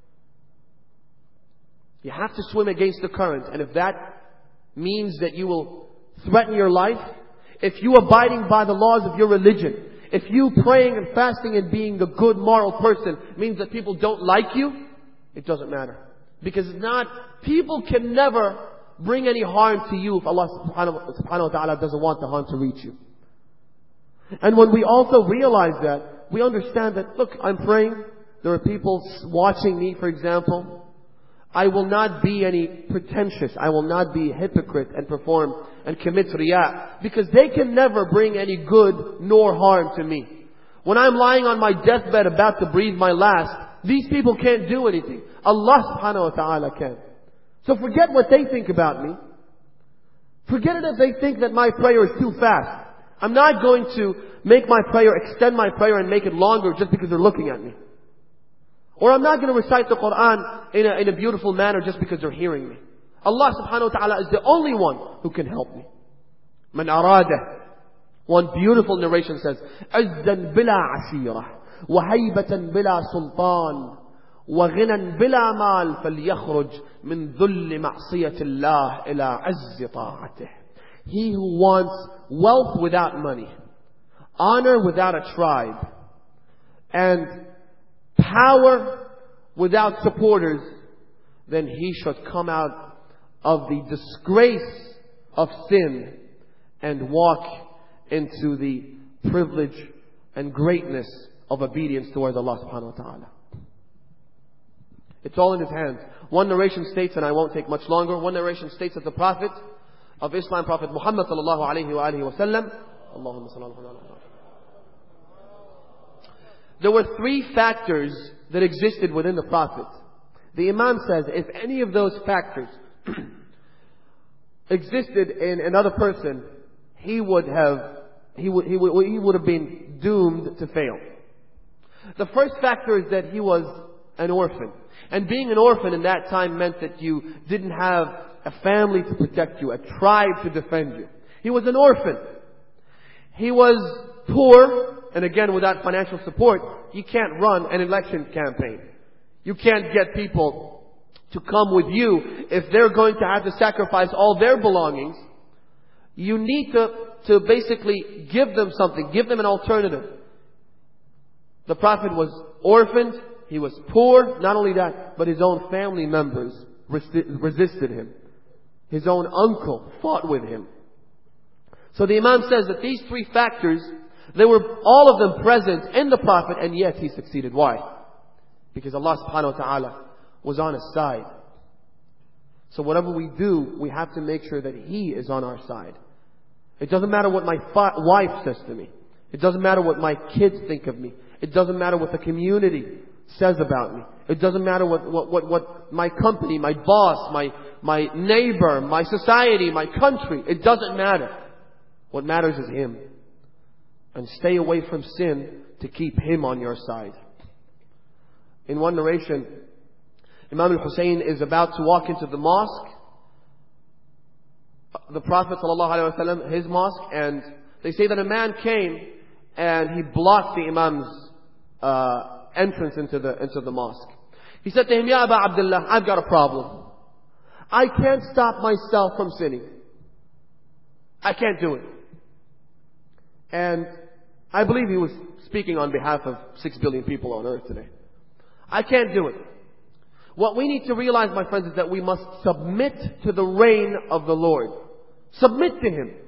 You have to swim against the current. And if that means that you will threaten your life, if you abiding by the laws of your religion, if you praying and fasting and being a good moral person means that people don't like you, it doesn't matter. Because it's not, people can never bring any harm to you if Allah subhanahu wa ta'ala doesn't want the harm to reach you. And when we also realize that, we understand that, look, I'm praying, there are people watching me, for example. I will not be any pretentious. I will not be a hypocrite and perform and commit riyah. Because they can never bring any good nor harm to me. When I'm lying on my deathbed about to breathe my last, these people can't do anything. Allah subhanahu wa ta'ala can. So forget what they think about me. Forget it if they think that my prayer is too fast. I'm not going to make my prayer, extend my prayer and make it longer just because they're looking at me. Or I'm not going to recite the Quran in a, in a beautiful manner just because they're hearing me. Allah subhanahu wa ta'ala is the only one who can help me. Man arada. One beautiful narration says, عزا بلا عشيرة وهيبة بلا سلطان وغنى بلا مال فليخرج من ذل معصية الله إلى عز طاعته. He who wants wealth without money, honor without a tribe, and power without supporters, then he should come out of the disgrace of sin and walk into the privilege and greatness of obedience towards Allah subhanahu wa ta'ala. It's all in His hands. One narration states, and I won't take much longer, one narration states that the Prophet of Islam, Prophet Muhammad sallallahu alayhi wa alihi wa sallam, Allahumma sallallahu alayhi wa sallam, there were three factors that existed within the Prophet. The Imam says, if any of those factors existed in another person, he would have he would, he would he would have been doomed to fail. The first factor is that he was an orphan. And being an orphan in that time meant that you didn't have a family to protect you, a tribe to defend you. He was an orphan. He was poor, and again, without financial support, you can't run an election campaign. You can't get people to come with you if they're going to have to sacrifice all their belongings. You need to, to basically give them something, give them an alternative. The Prophet was orphaned, he was poor, not only that, but his own family members resisted him. His own uncle fought with him. So the Imam says that these three factors, they were all of them present in the Prophet, and yet he succeeded. Why? Because Allah subhanahu wa ta'ala was on his side. So whatever we do, we have to make sure that He is on our side. It doesn't matter what my fa- wife says to me. It doesn't matter what my kids think of me. It doesn't matter what the community says about me. It doesn't matter what, what, what, what my company, my boss, my, my neighbor, my society, my country. It doesn't matter. What matters is Him. And stay away from sin to keep Him on your side. In one narration, Imam al-Hussein is about to walk into the mosque, the Prophet ﷺ, his mosque, and they say that a man came and he blocked the Imam's uh, entrance into the into the mosque. He said to him, Ya Aba Abdullah, I've got a problem. I can't stop myself from sinning. I can't do it. And I believe he was speaking on behalf of six billion people on earth today. I can't do it. What we need to realize, my friends, is that we must submit to the reign of the Lord. Submit to Him.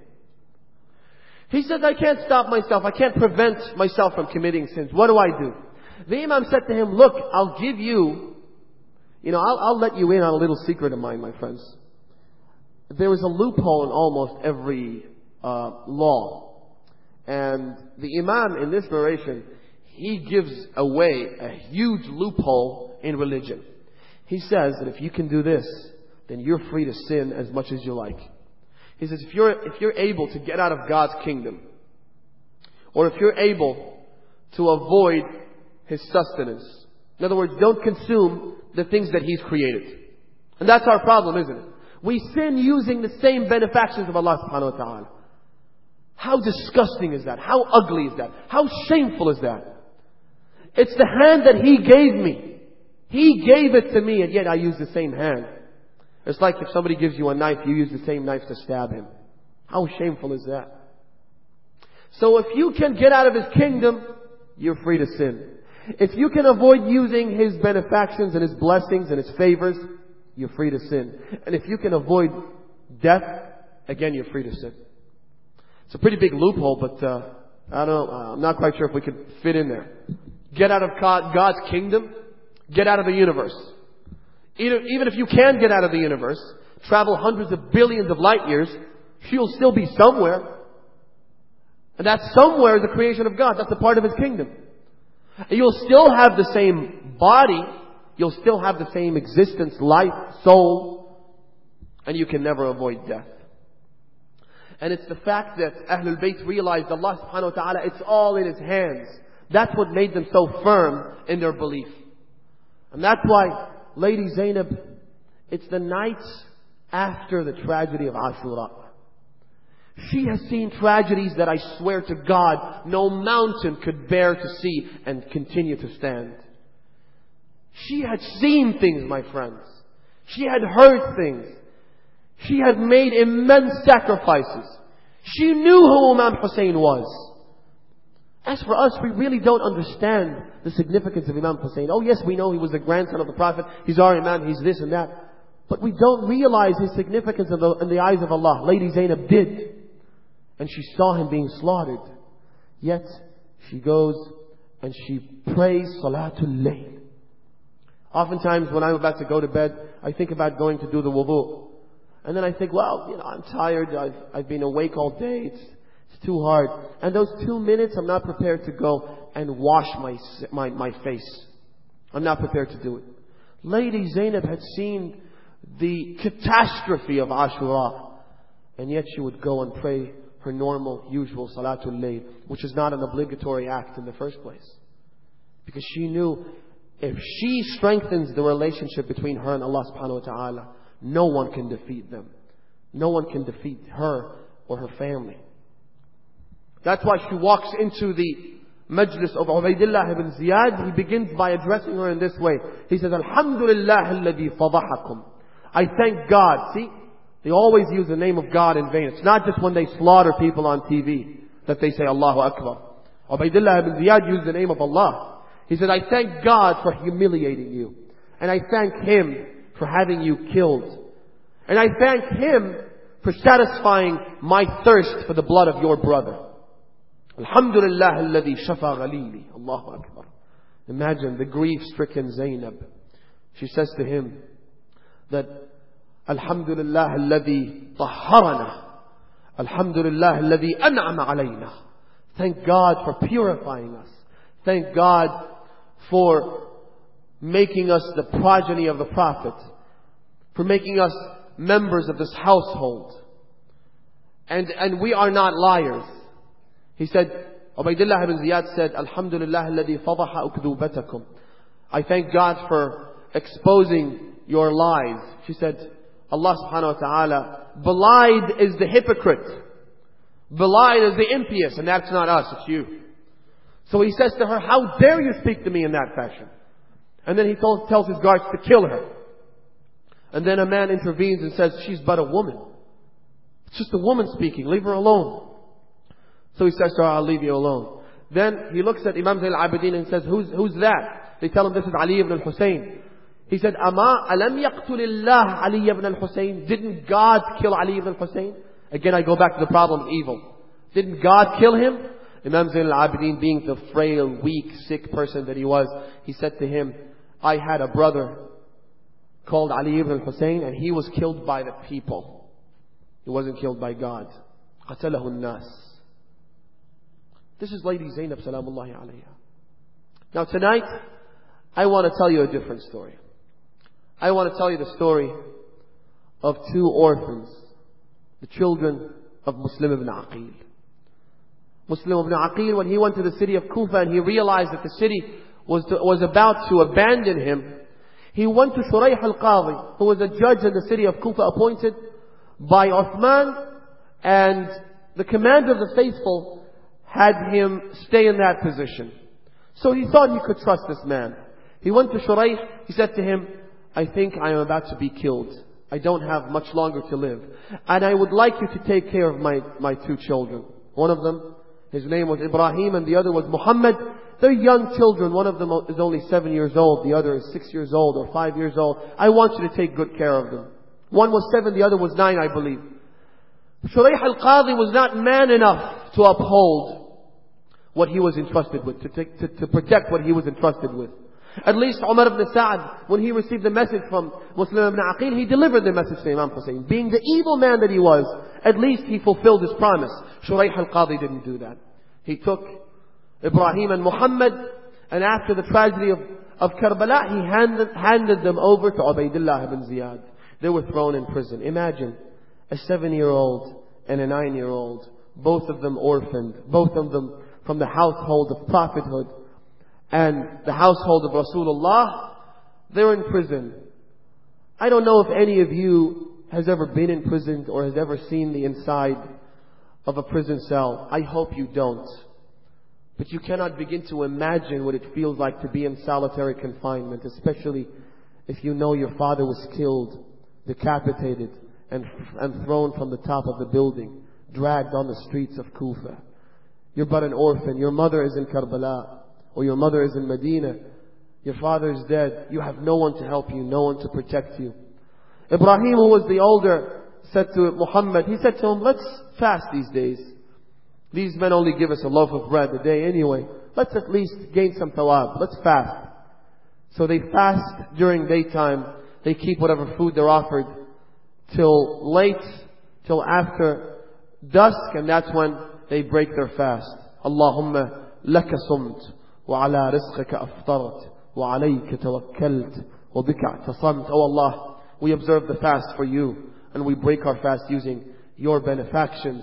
He says, I can't stop myself. I can't prevent myself from committing sins. What do I do? The Imam said to him, look, I'll give you, you know, I'll, I'll let you in on a little secret of mine, my friends. There is a loophole in almost every uh, law. And the Imam in this narration, he gives away a huge loophole in religion. He says that if you can do this, then you're free to sin as much as you like. He says if you're, if you're able to get out of God's kingdom, or if you're able to avoid His sustenance, in other words, don't consume the things that He's created. And that's our problem, isn't it? We sin using the same benefactions of Allah subhanahu wa ta'ala. How disgusting is that? How ugly is that? How shameful is that? It's the hand that He gave me. He gave it to me, and yet I use the same hand. It's like if somebody gives you a knife, you use the same knife to stab him. How shameful is that? So if you can get out of His kingdom, you're free to sin. If you can avoid using His benefactions and His blessings and His favors, you're free to sin. And if you can avoid death, again, you're free to sin. It's a pretty big loophole, but uh, I don't know. I'm not quite sure if we could fit in there. Get out of God's kingdom. Get out of the universe. Even if you can get out of the universe, travel hundreds of billions of light years, you'll still be somewhere. And that somewhere is the creation of God. That's a part of His kingdom. And you'll still have the same body. You'll still have the same existence, life, soul. And you can never avoid death. And it's the fact that Ahlul Bayt realized Allah subhanahu wa ta'ala, it's all in His hands. That's what made them so firm in their belief. And that's why Lady Zainab, it's the nights after the tragedy of Ashura. She has seen tragedies that I swear to God, no mountain could bear to see and continue to stand. She had seen things, my friends. She had heard things. She had made immense sacrifices. She knew who Imam Hussein was. As for us, we really don't understand the significance of Imam Hussein. Oh yes, we know he was the grandson of the Prophet. He's our Imam, he's this and that. But we don't realize his significance in the, in the eyes of Allah. Lady Zainab did. And she saw him being slaughtered. Yet, she goes and she prays Salatul Layl. Oftentimes when I'm about to go to bed, I think about going to do the wudu. And then I think, well, you know, I'm tired. I've, I've been awake all day. It's, it's too hard. And those two minutes, I'm not prepared to go and wash my, my, my face. I'm not prepared to do it. Lady Zainab had seen the catastrophe of Ashura. And yet she would go and pray her normal, usual Salatul Layl, which is not an obligatory act in the first place. Because she knew if she strengthens the relationship between her and Allah subhanahu wa ta'ala, no one can defeat them. No one can defeat her or her family. That's why she walks into the majlis of Ubaydullah ibn Ziyad. He begins by addressing her in this way. He says, Alhamdulillah alladhi fadahakum. I thank God. See, they always use the name of God in vain. It's not just when they slaughter people on T V that they say Allahu Akbar. Ubaydullah ibn Ziyad used the name of Allah. He said, I thank God for humiliating you. And I thank Him for having you killed. And I thank Him for satisfying my thirst for the blood of your brother. Alhamdulillah alladhi shafa ghalili. Allahu Akbar. Imagine the grief-stricken Zainab. She says to him that Alhamdulillah alladhi tahharana. Alhamdulillah alladhi an'ama alayna. Thank God for purifying us. Thank God for making us the progeny of the Prophet, for making us members of this household. And, and we are not liars. He said, Ubaydullah ibn Ziyad said, Alhamdulillah alladhi fadaha ukdubatakum. I thank God for exposing your lies. She said, Allah subhanahu wa ta'ala, belied is the hypocrite. Belied is the impious, and that's not us, it's you. So he says to her, how dare you speak to me in that fashion? And then he told, tells his guards to kill her. And then a man intervenes and says, she's but a woman. It's just a woman speaking, leave her alone. So he says to her, I'll leave you alone. Then he looks at Imam Zayn al-Abidin and says, who's, who's that? They tell him this is Ali ibn al-Husayn. He said, Ama alam yaqtulillah Ali ibn al-Husayn? Didn't God kill Ali ibn al-Husayn? Again, I go back to the problem of evil. Didn't God kill him? Imam Zayn al-Abidin, being the frail, weak, sick person that he was, he said to him, I had a brother called Ali ibn al-Husayn, and he was killed by the people. He wasn't killed by God. قَتَلَهُ النَّاسِ. This is Lady Zainab salamullahi alayha. Now tonight, I want to tell you a different story. I want to tell you the story of two orphans, the children of Muslim ibn Aqil. Muslim ibn Aqil, when he went to the city of Kufa and he realized that the city was, to, was about to abandon him, he went to Shuraih al-Qadi, who was a judge in the city of Kufa appointed by Uthman, and the commander of the faithful had him stay in that position. So he thought he could trust this man. He went to Shuraih, he said to him, I think I am about to be killed. I don't have much longer to live. And I would like you to take care of my, my two children. One of them, his name was Ibrahim, and the other was Muhammad. They're young children. One of them is only seven years old. The other is six years old or five years old. I want you to take good care of them. One was seven, the other was nine, I believe. Shuraih al-Qadi was not man enough to uphold what he was entrusted with, to, take, to, to protect what he was entrusted with. At least Umar ibn Sa'ad, when he received the message from Muslim ibn Aqil, he delivered the message to Imam Hussein. Being the evil man that he was, at least he fulfilled his promise. Shuraih al-Qadi didn't do that. He took Ibrahim and Muhammad, and after the tragedy of, of Karbala, he handed, handed them over to Ubaydullah ibn Ziyad. They were thrown in prison. Imagine a seven-year-old and a nine-year-old, both of them orphaned, both of them from the household of prophethood and the household of Rasulullah. They're in prison. I don't know if any of you has ever been in prison or has ever seen the inside of a prison cell. I hope you don't. But you cannot begin to imagine what it feels like to be in solitary confinement, especially if you know your father was killed, decapitated, and, and thrown from the top of the building, dragged on the streets of Kufa. You're but an orphan. Your mother is in Karbala, or your mother is in Medina. Your father is dead. You have no one to help you, no one to protect you. Ibrahim, who was the older, said to Muhammad, he said to him, let's fast these days. These men only give us a loaf of bread a day anyway. Let's at least gain some thawab. Let's fast. So they fast during daytime. They keep whatever food they're offered till late, till after dusk, and that's when they break their fast. Allahumma laka sumt, wa ala rizqika aftart, wa alayka tawakkalt, wa bika i'tasamt. Oh Allah, we observe the fast for you, and we break our fast using your benefactions.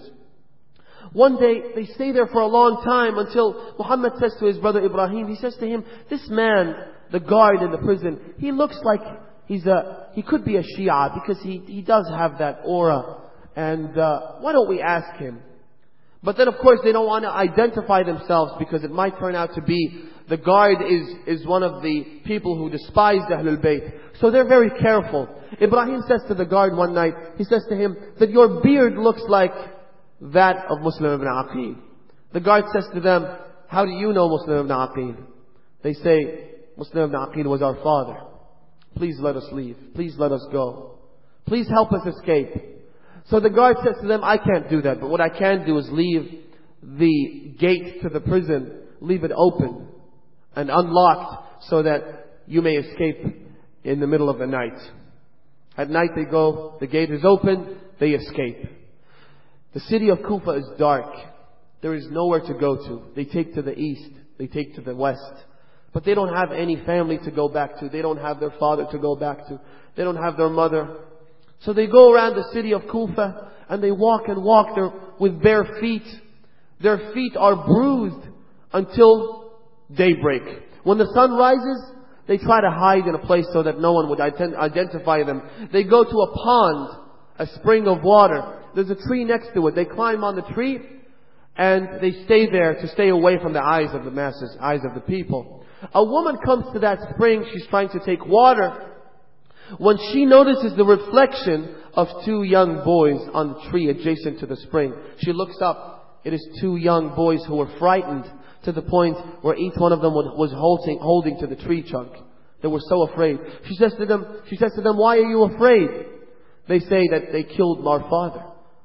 One day, they stay there for a long time until Muhammad says to his brother Ibrahim, he says to him, this man, the guard in the prison, he looks like he's a, he could be a Shia because he, he does have that aura. And uh, why don't we ask him? But then of course they don't want to identify themselves because it might turn out to be the guard is, is one of the people who despised Ahlul Bayt. So they're very careful. Ibrahim says to the guard one night, he says to him that your beard looks like that of Muslim ibn Aqil. The guard says to them, how do you know Muslim ibn Aqil? They say, Muslim ibn Aqil was our father. Please let us leave. Please let us go. Please help us escape. So the guard says to them, I can't do that, but what I can do is leave the gate to the prison, leave it open and unlocked so that you may escape in the middle of the night. At night they go, the gate is open, they escape. The city of Kufa is dark. There is nowhere to go to. They take to the east, they take to the west. But they don't have any family to go back to. They don't have their father to go back to. They don't have their mother. So they go around the city of Kufa and they walk and walk there with bare feet. Their feet are bruised until daybreak. When the sun rises, they try to hide in a place so that no one would ident- identify them. They go to a pond, a spring of water. There's a tree next to it. They climb on the tree and they stay there to stay away from the eyes of the masses, eyes of the people. A woman comes to that spring. She's trying to take water. When she notices the reflection of two young boys on the tree adjacent to the spring, she looks up. It is two young boys who were frightened to the point where each one of them was holding, holding to the tree trunk. They were so afraid. She says to them, she says to them, "Why are you afraid?" They say that they killed our father.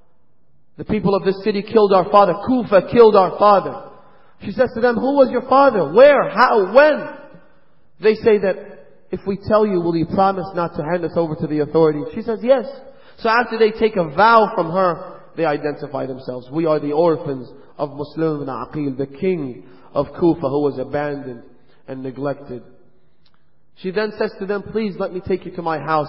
The people of this city killed our father. Kufa killed our father. She says to them, "Who was your father? Where? How? When?" They say that, "If we tell you, will you promise not to hand us over to the authorities?" She says, "Yes." So after they take a vow from her, they identify themselves. "We are the orphans of Muslim ibn Aqil, the king of Kufa who was abandoned and neglected." She then says to them, "Please let me take you to my house.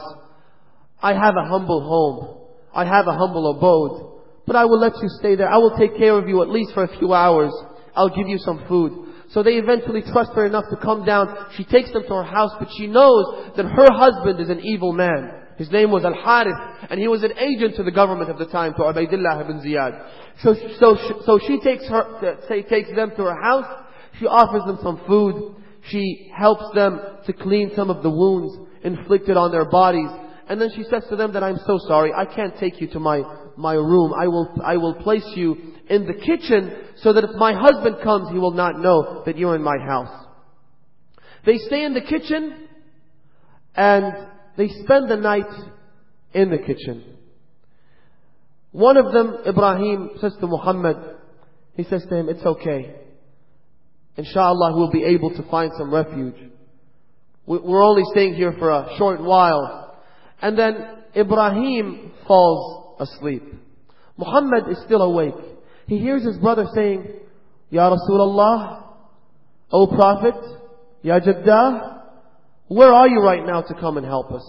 I have a humble home. I have a humble abode. But I will let you stay there. I will take care of you at least for a few hours. I'll give you some food." So they eventually trust her enough to come down. She takes them to her house, but she knows that her husband is an evil man. His name was Al-Harith, and he was an agent to the government of the time, to Ubaydullah ibn Ziyad. So, so, so she takes her, say, takes them to her house. She offers them some food. She helps them to clean some of the wounds inflicted on their bodies. And then she says to them that, "I'm so sorry, I can't take you to my, my room. I will, I will place you in the kitchen so that if my husband comes, he will not know that you're in my house." They stay in the kitchen and they spend the night in the kitchen. One of them, Ibrahim, says to Muhammad, he says to him, "It's okay. Inshallah, we'll be able to find some refuge. We're only staying here for a short while." And then Ibrahim falls asleep. Muhammad is still awake. He hears his brother saying, "Ya Rasulullah, O Prophet, Ya Jaddah, where are you right now to come and help us?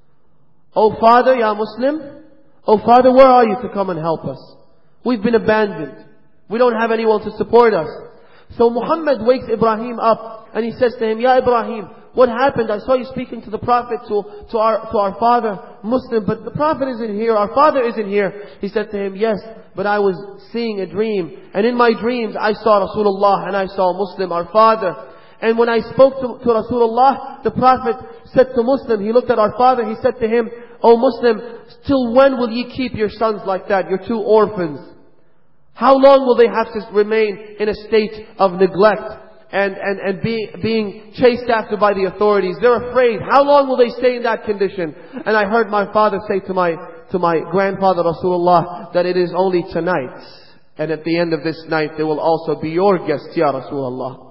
O Father, Ya Muslim, O Father, where are you to come and help us? We've been abandoned. We don't have anyone to support us." So Muhammad wakes Ibrahim up and he says to him, "Ya Ibrahim, what happened? I saw you speaking to the Prophet, to, to our, to our father, Muslim, but the Prophet isn't here. Our father isn't here." He said to him, "Yes, but I was seeing a dream. And in my dreams, I saw Rasulullah and I saw Muslim, our father. And when I spoke to, to Rasulullah, the Prophet said to Muslim," he looked at our father, he said to him, "O Muslim, till when will ye keep your sons like that, your two orphans? How long will they have to remain in a state of neglect and, and, and be, being chased after by the authorities? They're afraid. How long will they stay in that condition?" And I heard my father say to my, to my grandfather Rasulullah that it is only tonight. And at the end of this night, they will also be your guests, Ya Rasulullah.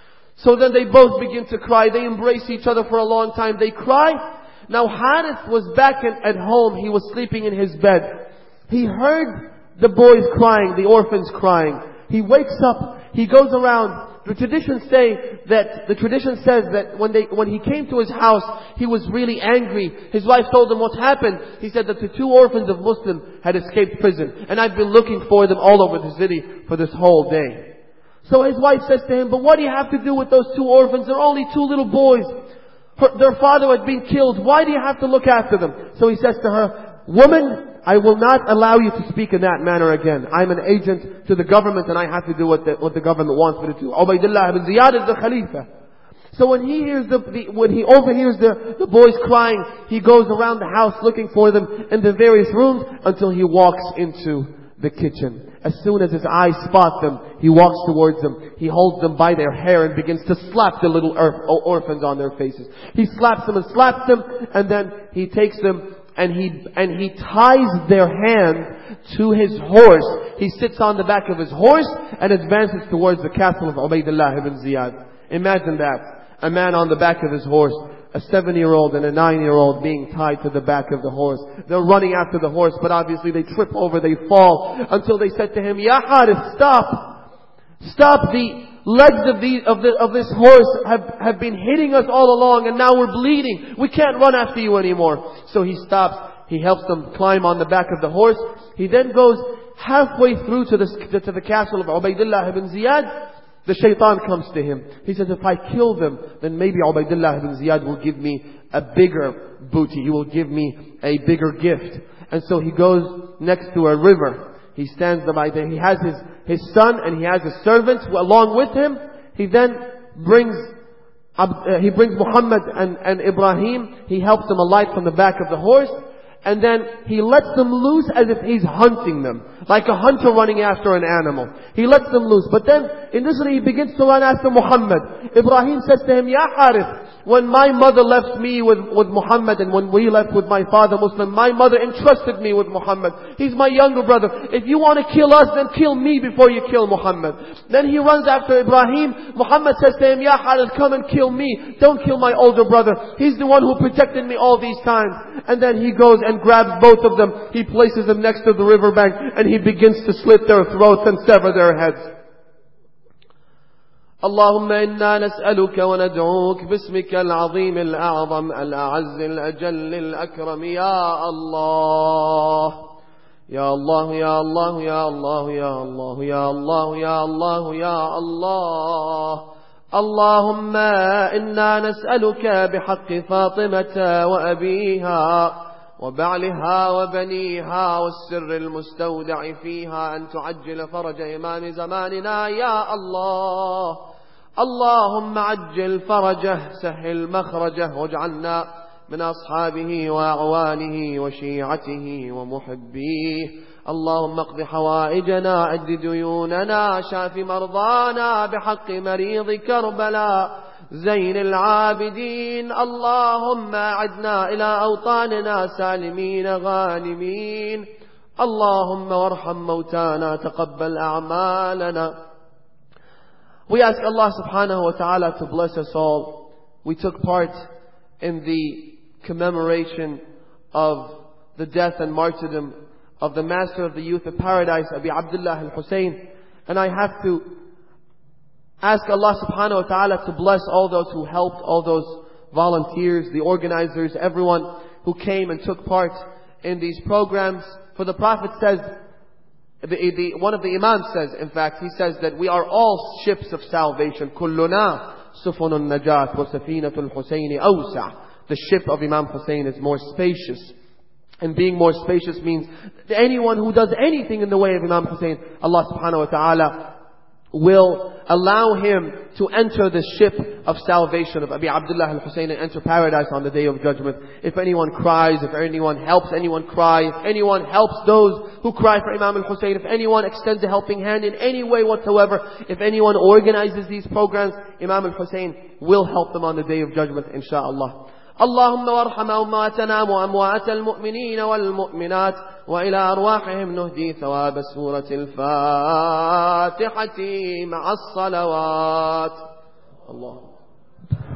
So then they both begin to cry. They embrace each other for a long time. They cry. Now Harith was back in, at home. He was sleeping in his bed. He heard the boys crying, the orphans crying. He wakes up. He goes around. The traditions say that, the tradition says that when they, when he came to his house, he was really angry. His wife told him what happened. He said that the two orphans of Muslim had escaped prison. And I've been looking for them all over the city for this whole day. So his wife says to him, "But what do you have to do with those two orphans? They're only two little boys. Her, their father had been killed. Why do you have to look after them?" So he says to her, "Woman, I will not allow you to speak in that manner again. I'm an agent to the government and I have to do what the, what the government wants me to do. Ubaydullah ibn Ziyad is the Khalifa." So when he hears the, the when he overhears the, the boys crying, he goes around the house looking for them in the various rooms until he walks into the kitchen. As soon as his eyes spot them, he walks towards them. He holds them by their hair and begins to slap the little or- orphans on their faces. He slaps them and slaps them, and then he takes them and he and he ties their hand to his horse. He sits on the back of his horse and advances towards the castle of Ubaydullah ibn Ziyad. Imagine that. A man on the back of his horse a seven-year-old and a nine-year-old being tied to the back of the horse. They're running after the horse, but obviously they trip over, they fall, until they said to him, Ya Harith, stop! Stop! The legs of, the, of, the, of this horse have, have been hitting us all along, and now we're bleeding. We can't run after you anymore. So he stops. He helps them climb on the back of the horse. He then goes halfway through to the, to the castle of Ubaydullah ibn Ziyad. The shaitan comes to him. He says, if I kill them, then maybe Ubaydullah ibn Ziyad will give me a bigger booty. He will give me a bigger gift. And so he goes next to a river. He stands by there. He has his, his son and he has his servants along with him. He then brings, uh, he brings Muhammad and, and Ibrahim. He helps them alight from the back of the horse. And then he lets them loose as if he's hunting them. Like a hunter running after an animal. He lets them loose. But then, initially he begins to run after Muhammad. Ibrahim says to him, Ya Harith, when my mother left me with, with Muhammad and when we left with my father Muslim, my mother entrusted me with Muhammad. He's my younger brother. If you want to kill us, then kill me before you kill Muhammad. Then he runs after Ibrahim. Muhammad says to him, Ya Harith, come and kill me. Don't kill my older brother. He's the one who protected me all these times. And then he goes and grabs both of them. He places them next to the riverbank and he begins to slit their throats and sever their heads. اللهم إنا نسألك وندعوك باسمك العظيم الأعظم الأعز الأجل الأكرم يا الله يا الله يا الله يا الله يا الله يا الله يا الله يا الله اللهم إنا نسألك بحق فاطمة وأبيها وبعلها وبنيها والسر المستودع فيها أن تعجل فرج إمام زماننا يا الله اللهم عجل فرجه سهل مخرجه واجعلنا من أصحابه وأعوانه وشيعته ومحبيه اللهم اقض حوائجنا عد ديوننا شاف مرضانا بحق مريض كربلاء زين العابدين اللهم أعدنا إلى أوطاننا سالمين غانمين اللهم وارحم موتانا تقبل أعمالنا. We ask Allah subhanahu wa ta'ala to bless us all. We took part in the commemoration of the death and martyrdom of the master of the youth of paradise, Abi Abdullah al-Hussein. And I have to ask Allah subhanahu wa ta'ala to bless all those who helped, all those volunteers, the organizers, everyone who came and took part in these programs. For the Prophet says, the, the, one of the Imams says, in fact, he says that we are all ships of salvation. كُلُّنَا سُفُنُ النَّجَاةِ وَسَفِينَةُ الْحُسَيْنِ أَوْسَعُ. The ship of Imam Hussein is more spacious. And being more spacious means that anyone who does anything in the way of Imam Hussein, Allah subhanahu wa ta'ala will allow him to enter the ship of salvation of Abi Abdullah al-Hussein and enter paradise on the day of judgment. If anyone cries, if anyone helps anyone cry, if anyone helps those who cry for Imam al-Hussein, if anyone extends a helping hand in any way whatsoever, if anyone organizes these programs, Imam al-Hussein will help them on the day of judgment, inshaAllah. اللهم وارحم أمواتنا وأموات المؤمنين والمؤمنات وإلى أرواحهم نهدي ثواب سورة الفاتحة مع الصلوات. الله